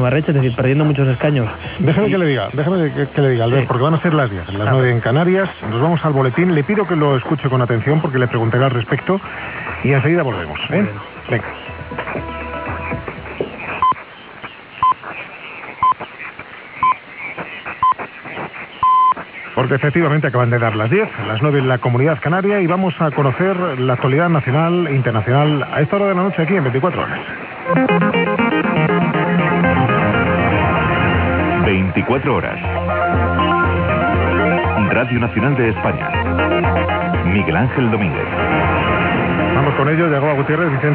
Ibarretxe, es decir, perdiendo muchos escaños. Déjeme que le diga, Albert, sí, porque van a ser las 10, las 9 en Canarias. Nos vamos al boletín. Le pido que lo escuche con atención porque le preguntaré al respecto y enseguida volvemos. Venga. Porque efectivamente acaban de dar las 10, las 9 en la Comunidad Canaria, y vamos a conocer la actualidad nacional e internacional a esta hora de la noche aquí en 24 horas. 24 horas. Radio Nacional de España. Miguel Ángel Domínguez. Vamos con ello, Yagoba Gutiérrez, Vicente